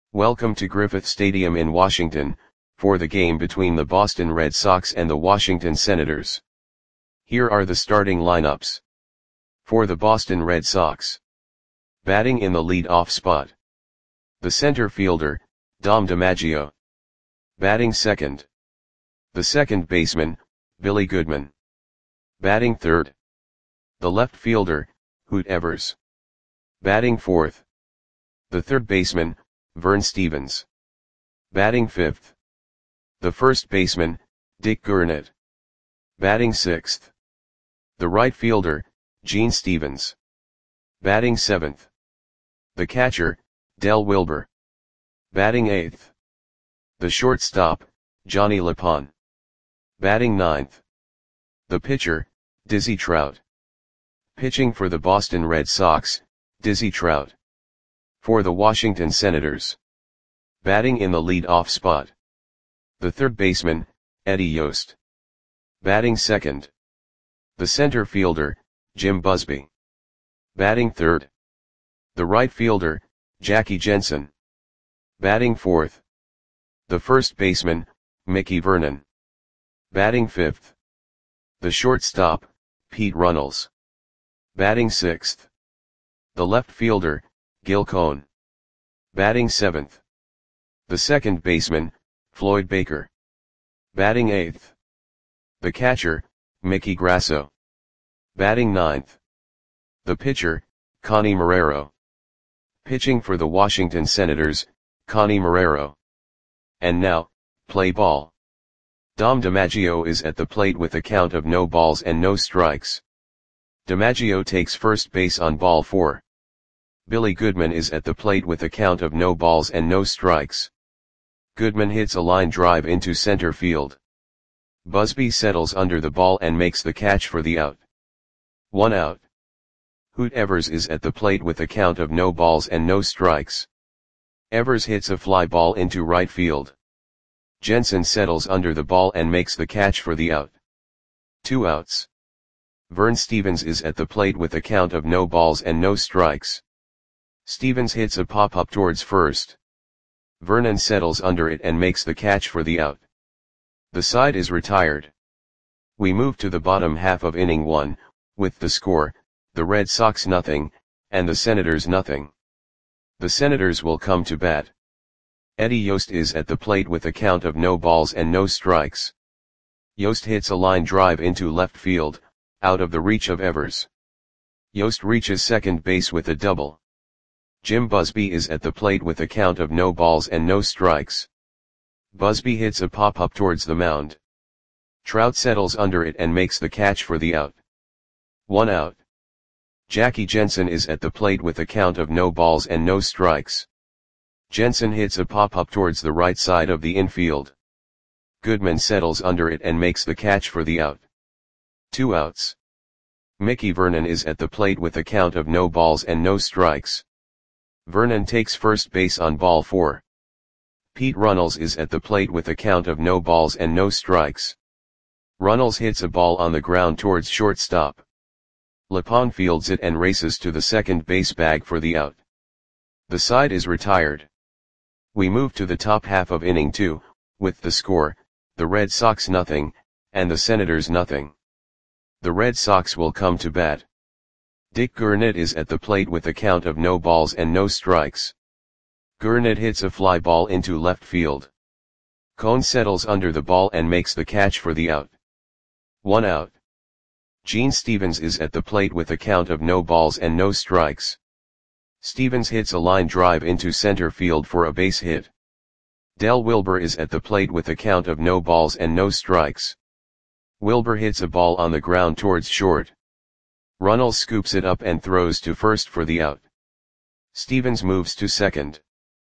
Welcome to Griffith Stadium in Washington, for the game between the Boston Red Sox and the Washington Senators. Here are the starting lineups. For the Boston Red Sox. Batting in the lead-off spot. The center fielder, Dom DiMaggio. Batting second. The second baseman, Billy Goodman. Batting third. The left fielder, Hoot Evers. Batting fourth. The third baseman, Vern Stephens. Batting fifth. The first baseman, Dick Gurnett. Batting sixth. The right fielder, Gene Stevens. Batting seventh. The catcher, Del Wilber. Batting eighth. The shortstop, Johnny LePon. Batting ninth. The pitcher, Dizzy Trout. Pitching for the Boston Red Sox, Dizzy Trout. For the Washington Senators. Batting in the lead-off spot. The third baseman, Eddie Yost. Batting second. The center fielder, Jim Busby. Batting third. The right fielder, Jackie Jensen. Batting fourth. The first baseman, Mickey Vernon. Batting fifth. The shortstop, Pete Runnels. Batting sixth. The left fielder, Gil Cone. Batting seventh. The second baseman, Floyd Baker. Batting eighth. The catcher, Mickey Grasso. Batting ninth. The pitcher, Connie Marrero. Pitching for the Washington Senators, Connie Marrero. And now, play ball. Dom DiMaggio is at the plate with a count of no balls and no strikes. DiMaggio takes first base on ball 4. Billy Goodman is at the plate with a count of no balls and no strikes. Goodman hits a line drive into center field. Busby settles under the ball and makes the catch for the out. 1 out. Hoot Evers is at the plate with a count of no balls and no strikes. Evers hits a fly ball into right field. Jensen settles under the ball and makes the catch for the out. 2 outs. Vern Stephens is at the plate with a count of no balls and no strikes. Stephens hits a pop-up towards first. Vernon settles under it and makes the catch for the out. The side is retired. We move to the bottom half of inning 1, with the score, the Red Sox 0, and the Senators 0. The Senators will come to bat. Eddie Yost is at the plate with a count of no balls and no strikes. Yost hits a line drive into left field, out of the reach of Evers. Yost reaches second base with a double. Jim Busby is at the plate with a count of no balls and no strikes. Busby hits a pop-up towards the mound. Trout settles under it and makes the catch for the out. 1 out. Jackie Jensen is at the plate with a count of no balls and no strikes. Jensen hits a pop-up towards the right side of the infield. Goodman settles under it and makes the catch for the out. 2 outs. Mickey Vernon is at the plate with a count of no balls and no strikes. Vernon takes first base on ball 4. Pete Runnels is at the plate with a count of no balls and no strikes. Runnels hits a ball on the ground towards shortstop. LePon fields it and races to the second base bag for the out. The side is retired. We move to the top half of inning 2, with the score, the Red Sox 0, and the Senators 0. The Red Sox will come to bat. Dick Gurnett is at the plate with a count of no balls and no strikes. Gurnett hits a fly ball into left field. Cone settles under the ball and makes the catch for the out. 1 out. Gene Stevens is at the plate with a count of no balls and no strikes. Stevens hits a line drive into center field for a base hit. Del Wilber is at the plate with a count of no balls and no strikes. Wilber hits a ball on the ground towards short. Runnels scoops it up and throws to first for the out. Stevens moves to second.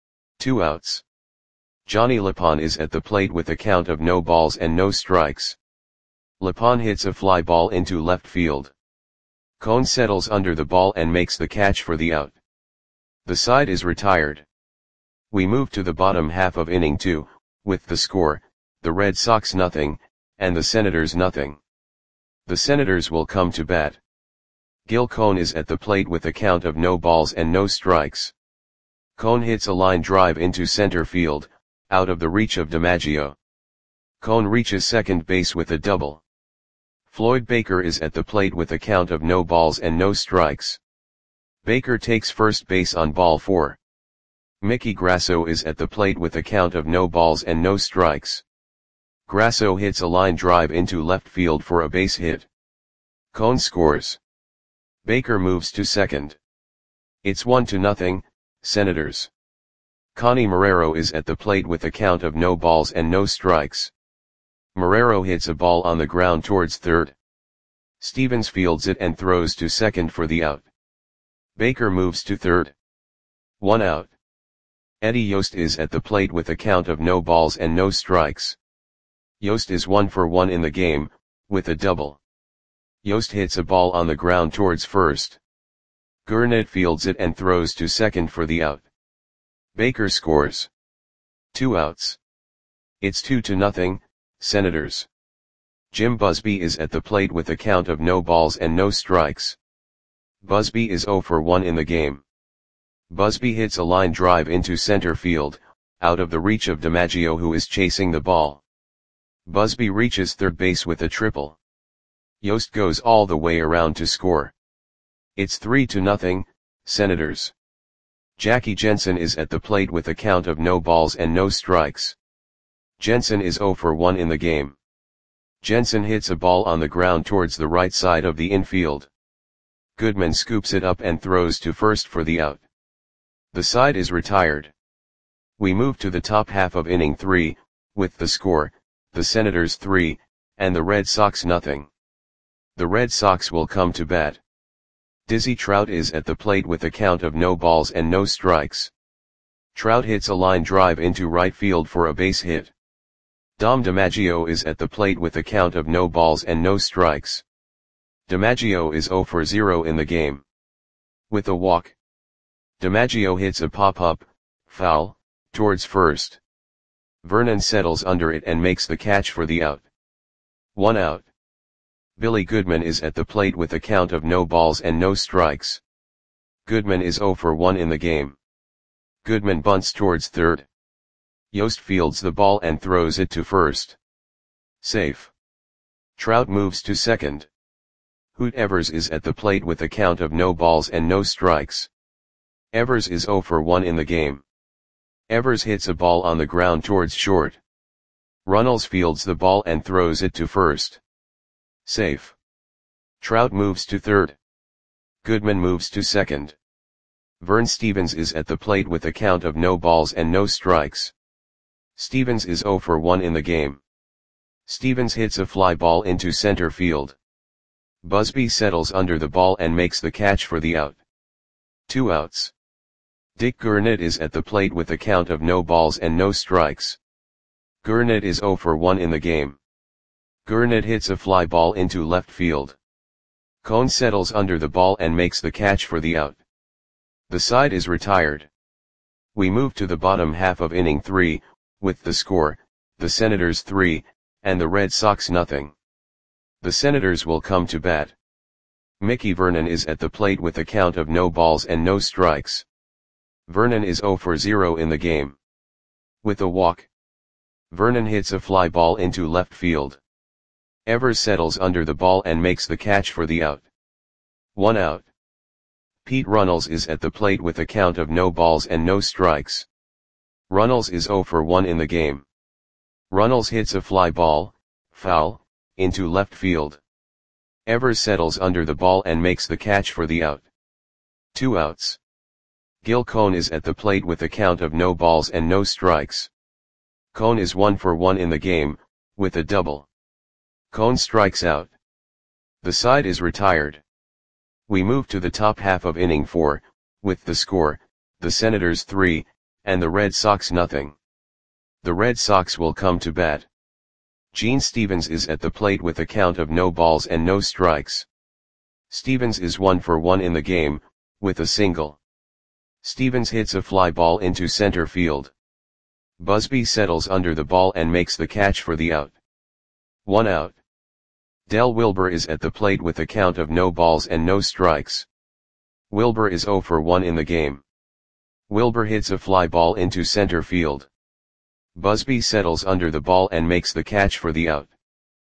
2 outs. Johnny LePon is at the plate with a count of no balls and no strikes. LePon hits a fly ball into left field. Cone settles under the ball and makes the catch for the out. The side is retired. We move to the bottom half of inning 2, with the score, the Red Sox 0, and the Senators 0. The Senators will come to bat. Gil Cone is at the plate with a count of no balls and no strikes. Cone hits a line drive into center field, out of the reach of DiMaggio. Cone reaches second base with a double. Floyd Baker is at the plate with a count of no balls and no strikes. Baker takes first base on ball 4. Mickey Grasso is at the plate with a count of no balls and no strikes. Grasso hits a line drive into left field for a base hit. Cone scores. Baker moves to second. It's 1-0, Senators. Connie Marrero is at the plate with a count of no balls and no strikes. Marrero hits a ball on the ground towards third. Stevens fields it and throws to second for the out. Baker moves to third. 1 out. Eddie Yost is at the plate with a count of no balls and no strikes. Yost is 1 for 1 in the game, with a double. Yost hits a ball on the ground towards first. Gurnett fields it and throws to second for the out. Baker scores. 2 outs. It's 2-0, Senators. Jim Busby is at the plate with a count of no balls and no strikes. Busby is 0 for 1 in the game. Busby hits a line drive into center field, out of the reach of DiMaggio who is chasing the ball. Busby reaches third base with a triple. Yost goes all the way around to score. It's 3-0, Senators. Jackie Jensen is at the plate with a count of no balls and no strikes. Jensen is 0 for 1 in the game. Jensen hits a ball on the ground towards the right side of the infield. Goodman scoops it up and throws to first for the out. The side is retired. We move to the top half of inning 3, with the score, the Senators 3, and the Red Sox nothing. The Red Sox will come to bat. Dizzy Trout is at the plate with a count of no balls and no strikes. Trout hits a line drive into right field for a base hit. Dom DiMaggio is at the plate with a count of no balls and no strikes. DiMaggio is 0 for 0 in the game. With a walk. DiMaggio hits a pop-up, foul, towards first. Vernon settles under it and makes the catch for the out. 1 out. Billy Goodman is at the plate with a count of no balls and no strikes. Goodman is 0 for 1 in the game. Goodman bunts towards third. Yost fields the ball and throws it to first. Safe. Trout moves to second. Hoot Evers is at the plate with a count of no balls and no strikes. Evers is 0 for 1 in the game. Evers hits a ball on the ground towards short. Runnels fields the ball and throws it to first. Safe. Trout moves to third. Goodman moves to second. Vern Stevens is at the plate with a count of no balls and no strikes. Stevens is 0 for 1 in the game. Stevens hits a fly ball into center field. Busby settles under the ball and makes the catch for the out. 2 outs. Dick Gurnett is at the plate with a count of no balls and no strikes. Gurnett is 0 for 1 in the game. Gurnett hits a fly ball into left field. Cone settles under the ball and makes the catch for the out. The side is retired. We move to the bottom half of inning 3, with the score, the Senators 3, and the Red Sox nothing. The Senators will come to bat. Mickey Vernon is at the plate with a count of no balls and no strikes. Vernon is 0 for 0 in the game. With a walk. Vernon hits a fly ball into left field. Evers settles under the ball and makes the catch for the out. 1 out. Pete Runnels is at the plate with a count of no balls and no strikes. Runnels is 0 for 1 in the game. Runnels hits a fly ball, foul, into left field. Evers settles under the ball and makes the catch for the out. 2 outs. Gil Cone is at the plate with a count of no balls and no strikes. Cone is 1 for 1 in the game, with a double. Cone strikes out. The side is retired. We move to the top half of inning 4, with the score, the Senators 3, and the Red Sox nothing. The Red Sox will come to bat. Gene Stevens is at the plate with a count of no balls and no strikes. Stevens is 1 for 1 in the game, with a single. Stevens hits a fly ball into center field. Busby settles under the ball and makes the catch for the out. 1 out. Del Wilber is at the plate with a count of no balls and no strikes. Wilber is 0 for 1 in the game. Wilbur hits a fly ball into center field. Busby settles under the ball and makes the catch for the out.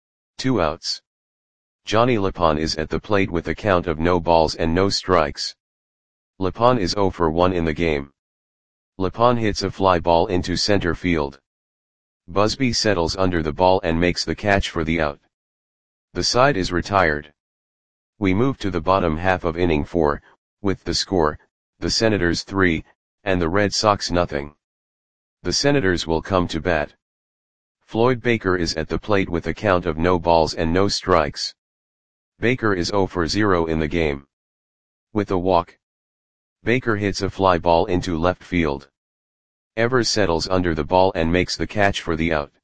2 outs. Johnny Lapon is at the plate with a count of no balls and no strikes. Lapon is 0 for 1 in the game. Lapon hits a fly ball into center field. Busby settles under the ball and makes the catch for the out. The side is retired. We move to the bottom half of inning 4, with the score, the Senators 3, and the Red Sox nothing. The Senators will come to bat. Floyd Baker is at the plate with a count of no balls and no strikes. Baker is 0 for 0 in the game. With a walk, Baker hits a fly ball into left field. Evers settles under the ball and makes the catch for the out.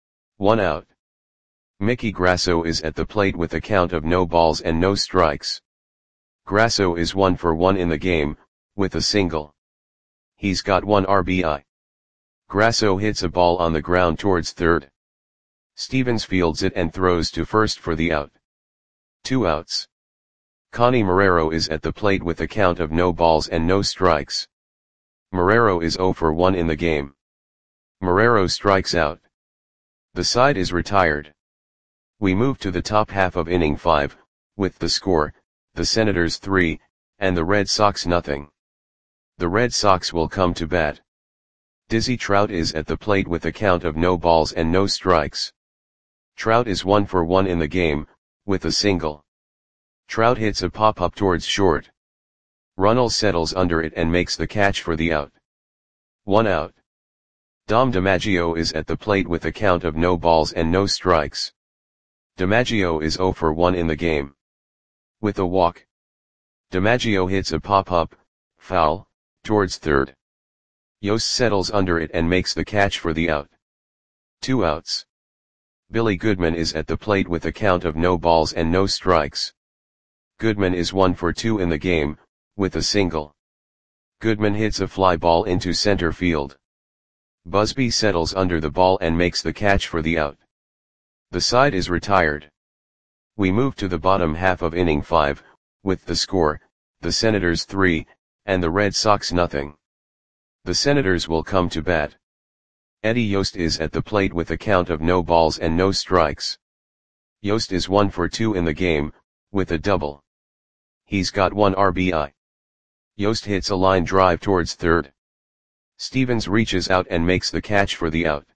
1 out. Mickey Grasso is at the plate with a count of no balls and no strikes. Grasso is 1 for 1 in the game, with a single. He's got 1 RBI. Grasso hits a ball on the ground towards third. Stevens fields it and throws to first for the out. 2 outs. Connie Marrero is at the plate with a count of no balls and no strikes. Marrero is 0 for 1 in the game. Marrero strikes out. The side is retired. We move to the top half of inning 5, with the score, the Senators 3, and the Red Sox nothing. The Red Sox will come to bat. Dizzy Trout is at the plate with a count of no balls and no strikes. Trout is 1 for 1 in the game, with a single. Trout hits a pop-up towards short. Runnels settles under it and makes the catch for the out. 1 out. Dom DiMaggio is at the plate with a count of no balls and no strikes. DiMaggio is 0 for 1 in the game. With a walk, DiMaggio hits a pop-up, foul, towards third. Yost settles under it and makes the catch for the out. 2 outs. Billy Goodman is at the plate with a count of no balls and no strikes. Goodman is 1 for 2 in the game, with a single. Goodman hits a fly ball into center field. Busby settles under the ball and makes the catch for the out. The side is retired. We move to the bottom half of inning 5, with the score, the Senators 3, and the Red Sox nothing. The Senators will come to bat. Eddie Yost is at the plate with a count of no balls and no strikes. Yost is 1 for 2 in the game, with a double. He's got 1 RBI. Yost hits a line drive towards third. Stevens reaches out and makes the catch for the out.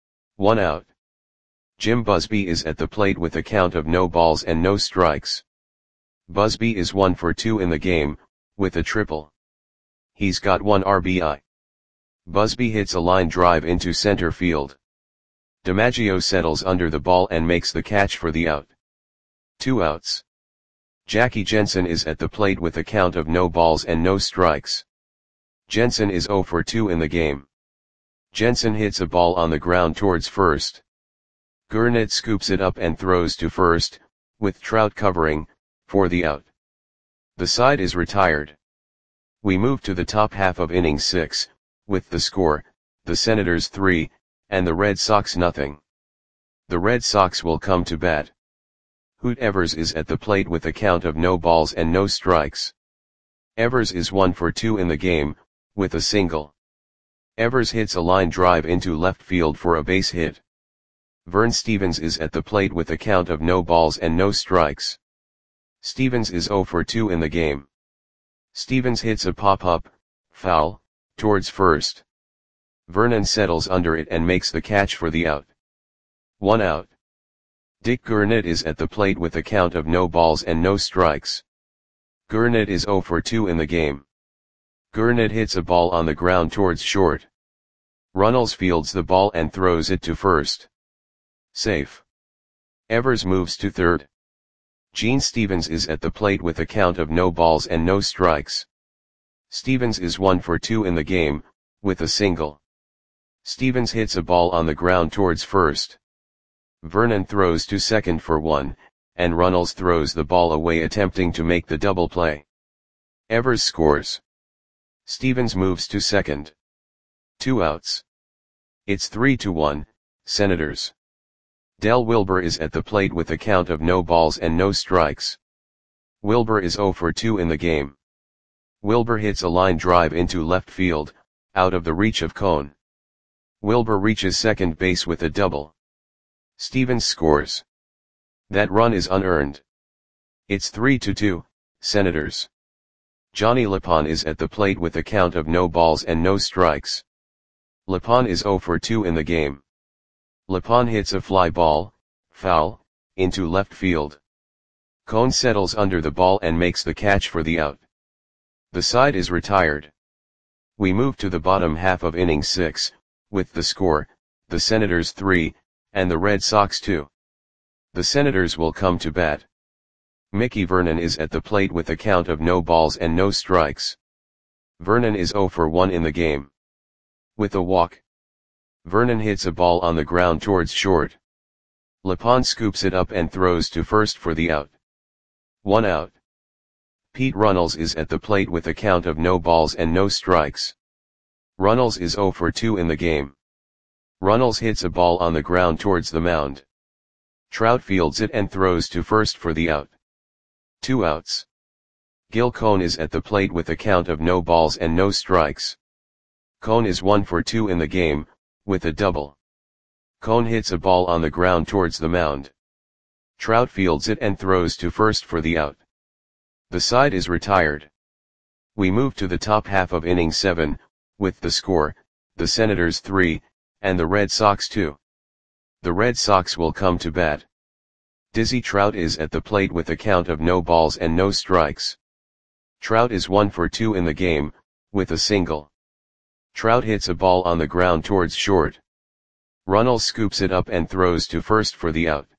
1 out. Jim Busby is at the plate with a count of no balls and no strikes. Busby is 1 for 2 in the game, with a triple. He's got 1 RBI. Busby hits a line drive into center field. DiMaggio settles under the ball and makes the catch for the out. 2 outs. Jackie Jensen is at the plate with a count of no balls and no strikes. Jensen is 0 for 2 in the game. Jensen hits a ball on the ground towards first. Gurnett scoops it up and throws to first, with Trout covering, for the out. The side is retired. We move to the top half of inning 6, with the score, the Senators 3, and the Red Sox nothing. The Red Sox will come to bat. Hoot Evers is at the plate with a count of no balls and no strikes. Evers is 1 for 2 in the game, with a single. Evers hits a line drive into left field for a base hit. Vern Stevens is at the plate with a count of no balls and no strikes. Stevens is 0 for 2 in the game. Stevens hits a pop-up, foul, towards first. Vernon settles under it and makes the catch for the out. 1 out. Dick Gurnett is at the plate with a count of no balls and no strikes. Gurnett is 0 for 2 in the game. Gurnett hits a ball on the ground towards short. Runnels fields the ball and throws it to first. Safe. Evers moves to third. Gene Stevens is at the plate with a count of no balls and no strikes. Stevens is 1 for 2 in the game, with a single. Stevens hits a ball on the ground towards first. Vernon throws to second for 1, and Runnels throws the ball away attempting to make the double play. Evers scores. Stevens moves to second. 2 outs. It's 3-1, Senators. Del Wilbur is at the plate with a count of no balls and no strikes. Wilbur is 0 for 2 in the game. Wilbur hits a line drive into left field, out of the reach of Cone. Wilbur reaches second base with a double. Stevens scores. That run is unearned. It's 3-2, Senators. Johnny Lapon is at the plate with a count of no balls and no strikes. Lapon is 0 for 2 in the game. Lapon hits a fly ball, foul, into left field. Cone settles under the ball and makes the catch for the out. The side is retired. We move to the bottom half of inning 6, with the score, the Senators 3, and the Red Sox 2. The Senators will come to bat. Mickey Vernon is at the plate with a count of no balls and no strikes. Vernon is 0 for 1 in the game. With a walk, Vernon hits a ball on the ground towards short. Lapon scoops it up and throws to first for the out. 1 out. Pete Runnels is at the plate with a count of no balls and no strikes. Runnels is 0 for 2 in the game. Runnels hits a ball on the ground towards the mound. Trout fields it and throws to first for the out. 2 outs. Gil Cone is at the plate with a count of no balls and no strikes. Cone is 1 for 2 in the game, with a double. Cone hits a ball on the ground towards the mound. Trout fields it and throws to first for the out. The side is retired. We move to the top half of inning 7, with the score, the Senators 3, and the Red Sox 2. The Red Sox will come to bat. Dizzy Trout is at the plate with a count of no balls and no strikes. Trout is 1 for 2 in the game, with a single. Trout hits a ball on the ground towards short. Runnels scoops it up and throws to first for the out.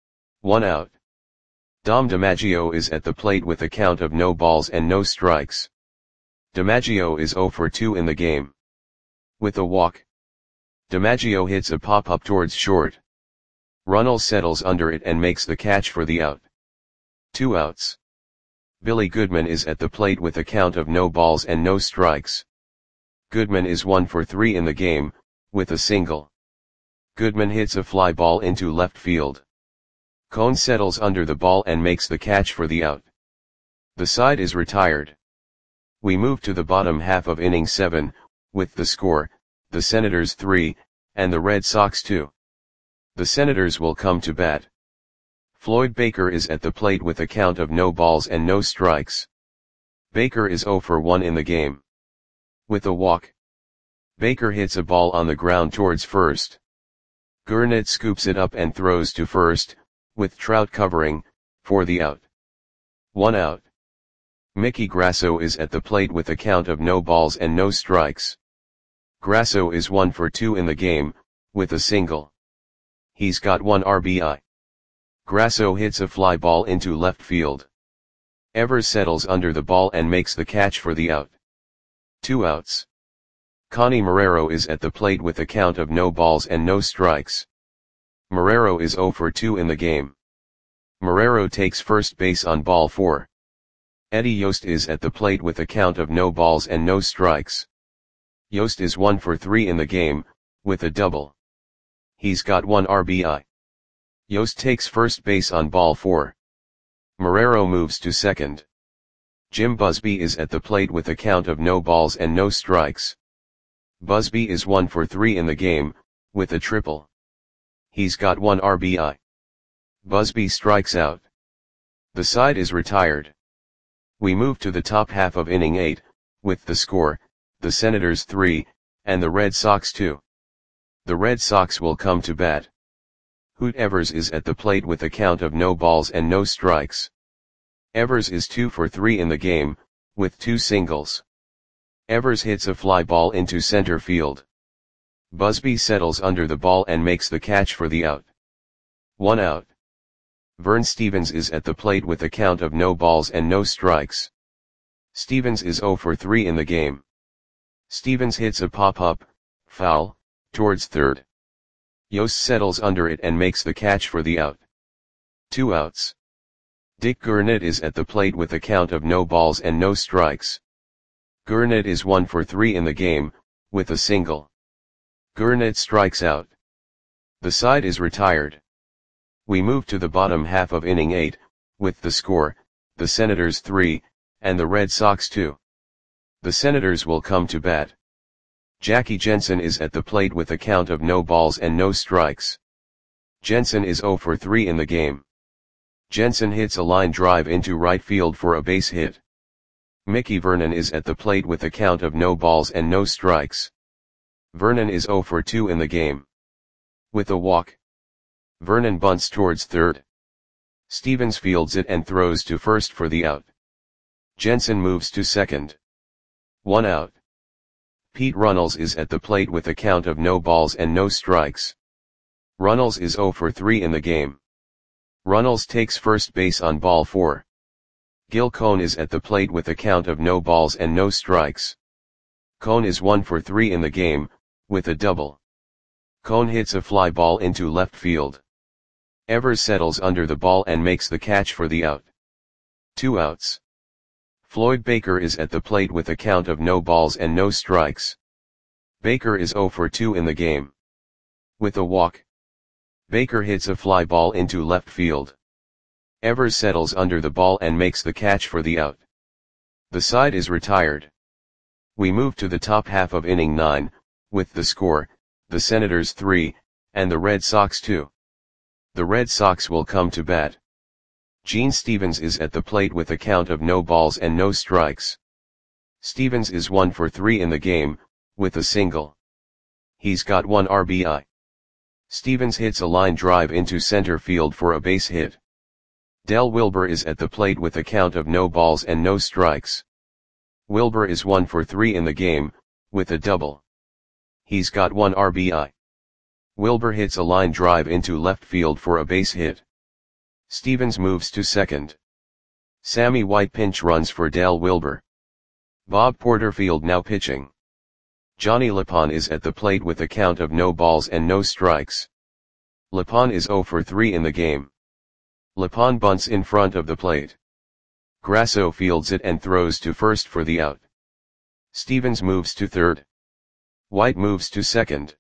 1 out. Dom DiMaggio is at the plate with a count of no balls and no strikes. DiMaggio is 0 for 2 in the game. With a walk, DiMaggio hits a pop-up towards short. Runnels settles under it and makes the catch for the out. 2 outs. Billy Goodman is at the plate with a count of no balls and no strikes. Goodman is 1 for 3 in the game, with a single. Goodman hits a fly ball into left field. Cone settles under the ball and makes the catch for the out. The side is retired. We move to the bottom half of inning 7, with the score, the Senators 3, and the Red Sox 2. The Senators will come to bat. Floyd Baker is at the plate with a count of no balls and no strikes. Baker is 0 for 1 in the game. With a walk, Baker hits a ball on the ground towards first. Gurnett scoops it up and throws to first, with Trout covering, for the out. 1 out. Mickey Grasso is at the plate with a count of no balls and no strikes. Grasso is 1 for 2 in the game, with a single. He's got 1 RBI. Grasso hits a fly ball into left field. Evers settles under the ball and makes the catch for the out. 2 outs. Connie Marrero is at the plate with a count of no balls and no strikes. Marrero is 0 for 2 in the game. Marrero takes first base on ball 4. Eddie Yost is at the plate with a count of no balls and no strikes. Yost is 1 for 3 in the game, with a double. He's got 1 RBI. Yost takes first base on ball 4. Marrero moves to second. Jim Busby is at the plate with a count of no balls and no strikes. Busby is 1 for 3 in the game, with a triple. He's got 1 RBI. Busby strikes out. The side is retired. We move to the top half of inning 8, with the score, the Senators 3, and the Red Sox 2. The Red Sox will come to bat. Hoot Evers is at the plate with a count of no balls and no strikes. Evers is 2 for 3 in the game, with 2 singles. Evers hits a fly ball into center field. Busby settles under the ball and makes the catch for the out. 1 out. Vern Stevens is at the plate with a count of no balls and no strikes. Stevens is 0 for 3 in the game. Stevens hits a pop-up, foul, towards third. Yost settles under it and makes the catch for the out. 2 outs. Dick Gurnett is at the plate with a count of no balls and no strikes. Gurnett is 1 for 3 in the game, with a single. Gurnett strikes out. The side is retired. We move to the bottom half of inning 8, with the score, the Senators 3, and the Red Sox 2. The Senators will come to bat. Jackie Jensen is at the plate with a count of no balls and no strikes. Jensen is 0 for 3 in the game. Jensen hits a line drive into right field for a base hit. Mickey Vernon is at the plate with a count of no balls and no strikes. Vernon is 0 for 2 in the game. With a walk, Vernon bunts towards third. Stevens fields it and throws to first for the out. Jensen moves to second. 1 out. Pete Runnels is at the plate with a count of no balls and no strikes. Runnels is 0 for 3 in the game. Runnels takes first base on ball 4. Gil Cone is at the plate with a count of no balls and no strikes. Cone is 1 for 3 in the game, with a double. Cone hits a fly ball into left field. Evers settles under the ball and makes the catch for the out. 2 outs. Floyd Baker is at the plate with a count of no balls and no strikes. Baker is 0 for 2 in the game. With a walk, Baker hits a fly ball into left field. Evers settles under the ball and makes the catch for the out. The side is retired. We move to the top half of inning 9, with the score, the Senators 3, and the Red Sox 2. The Red Sox will come to bat. Gene Stevens is at the plate with a count of no balls and no strikes. Stevens is 1 for 3 in the game, with a single. He's got 1 RBI. Stevens hits a line drive into center field for a base hit. Del Wilber is at the plate with a count of no balls and no strikes. Wilber is 1 for 3 in the game, with a double. He's got 1 RBI. Wilber hits a line drive into left field for a base hit. Stevens moves to second. Sammy White pinch runs for Del Wilber. Bob Porterfield now pitching. Johnny Lapon is at the plate with a count of no balls and no strikes. Lapon is 0 for 3 in the game. Lapon bunts in front of the plate. Grasso fields it and throws to first for the out. Stevens moves to third. White moves to second.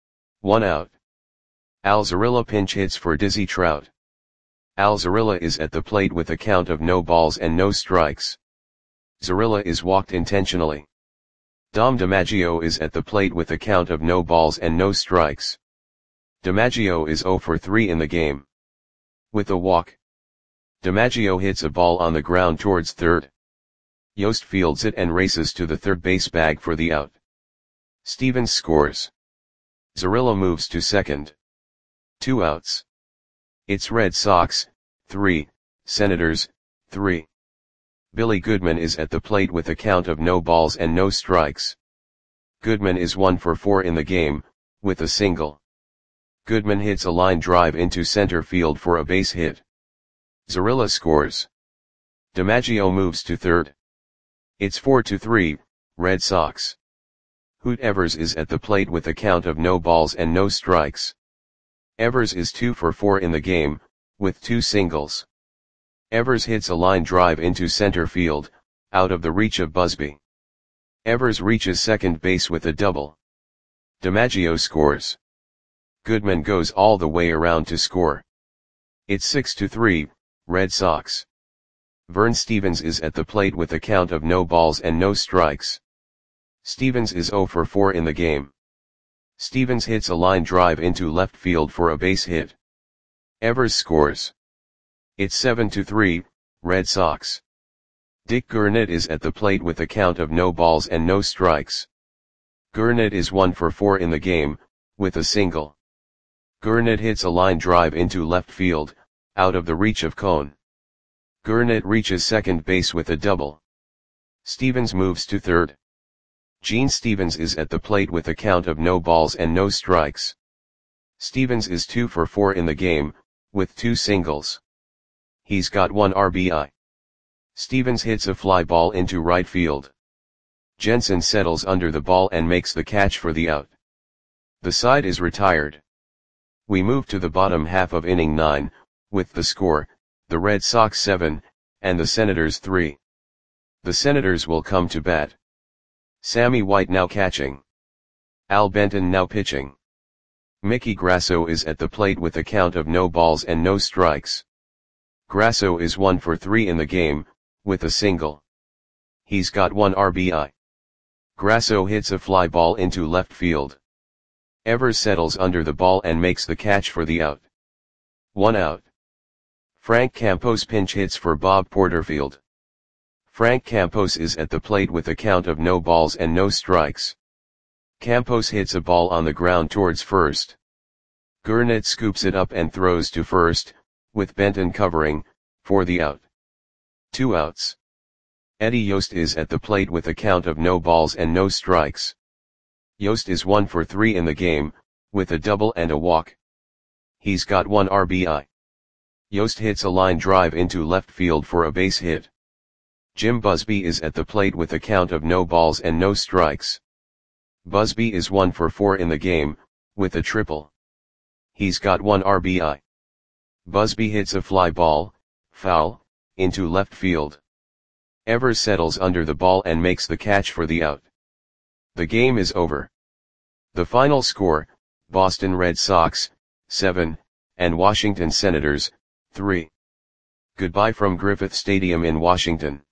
1 out. Al Zarilla pinch hits for Dizzy Trout. Al Zarilla is at the plate with a count of no balls and no strikes. Zarilla is walked intentionally. Dom DiMaggio is at the plate with a count of no balls and no strikes. DiMaggio is 0 for 3 in the game. With a walk, DiMaggio hits a ball on the ground towards third. Yost fields it and races to the third base bag for the out. Stevens scores. Zarilla moves to second. 2 outs. It's Red Sox, 3, Senators, 3. Billy Goodman is at the plate with a count of no balls and no strikes. Goodman is 1 for 4 in the game, with a single. Goodman hits a line drive into center field for a base hit. Zarilla scores. DiMaggio moves to third. It's 4-3, Red Sox. Hoot Evers is at the plate with a count of no balls and no strikes. Evers is 2 for 4 in the game, with 2 singles. Evers hits a line drive into center field, out of the reach of Busby. Evers reaches second base with a double. DiMaggio scores. Goodman goes all the way around to score. It's 6-3, Red Sox. Vern Stevens is at the plate with a count of no balls and no strikes. Stevens is 0 for 4 in the game. Stevens hits a line drive into left field for a base hit. Evers scores. It's 7-3, Red Sox. Dick Gurnett is at the plate with a count of no balls and no strikes. Gurnett is 1 for 4 in the game, with a single. Gurnett hits a line drive into left field, out of the reach of Cone. Gurnett reaches second base with a double. Stevens moves to third. Gene Stevens is at the plate with a count of no balls and no strikes. Stevens is 2 for 4 in the game, with 2 singles. He's got 1 RBI. Stevens hits a fly ball into right field. Jensen settles under the ball and makes the catch for the out. The side is retired. We move to the bottom half of inning 9, with the score, the Red Sox 7, and the Senators 3. The Senators will come to bat. Sammy White now catching. Al Benton now pitching. Mickey Grasso is at the plate with a count of no balls and no strikes. Grasso is 1 for 3 in the game, with a single. He's got 1 RBI. Grasso hits a fly ball into left field. Evers settles under the ball and makes the catch for the out. 1 out. Frank Campos pinch hits for Bob Porterfield. Frank Campos is at the plate with a count of no balls and no strikes. Campos hits a ball on the ground towards first. Gurnett scoops it up and throws to first, with Benton covering, for the out. 2 outs. Eddie Yost is at the plate with a count of no balls and no strikes. Yost is 1 for 3 in the game, with a double and a walk. He's got 1 RBI. Yost hits a line drive into left field for a base hit. Jim Busby is at the plate with a count of no balls and no strikes. Busby is 1 for 4 in the game, with a triple. He's got 1 RBI. Busby hits a fly ball, foul, into left field. Evers settles under the ball and makes the catch for the out. The game is over. The final score, Boston Red Sox, 7, and Washington Senators, 3. Goodbye from Griffith Stadium in Washington.